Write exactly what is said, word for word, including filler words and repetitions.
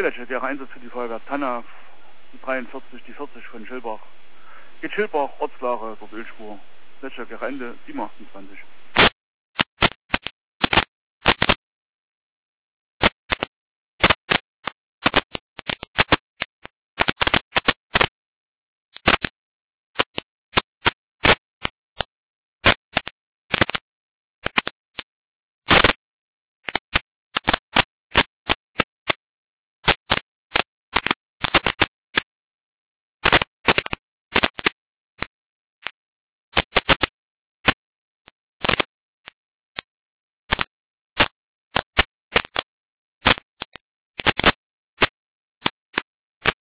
Letzte wäre Einsatz für die Feuerwehr Tanna, die dreiundvierzig, die vierzig von Schilbach. Geht Schilbach, Ortslage, dort Ölspur. Letzte wäre Ende siebenundzwanzig.